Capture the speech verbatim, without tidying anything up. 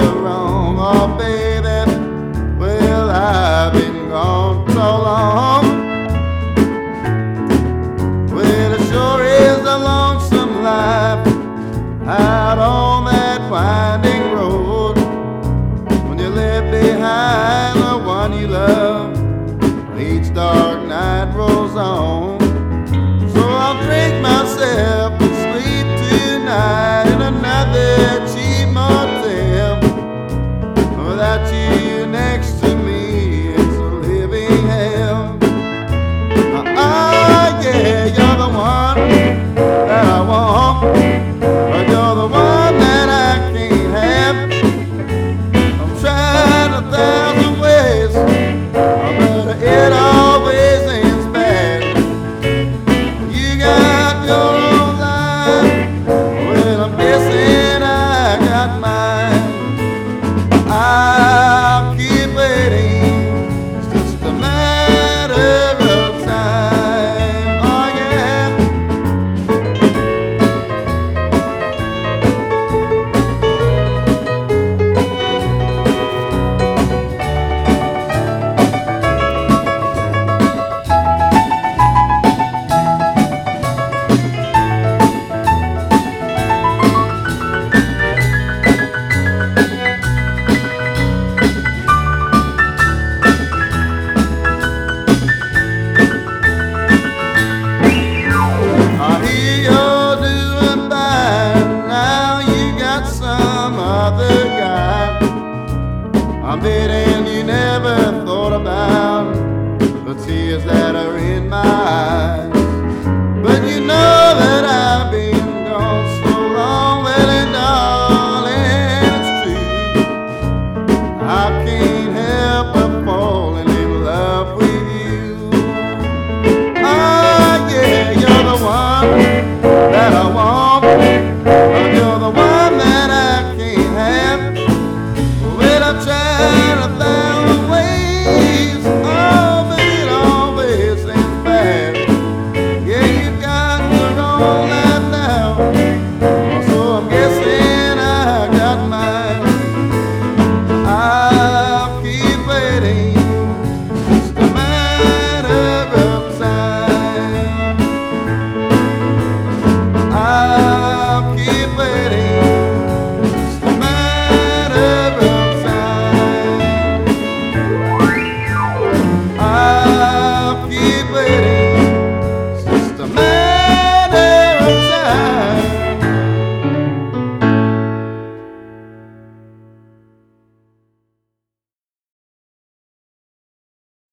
you're wrong. Oh, baby, well, I've been gone so long. Well, it sure is a lonesome life out on that winding road, when you live behind the one you love. Each dark night rolls on, so I'll drink myself to sleep tonight in another cheap motel. Without you next to me, it's a living hell. Ah, yeah, you're the one that I want, but you're the one that I can't have. I'm trying a thousand ways, but it always ends bad. You got your own life, well, I'm guessing I got mine. I'll keep waiting, it's just a matter of time. Oh yeah. I hear you're doing fine now, you got some other guy. I'm betting you never thought about the tears that are in my eyes.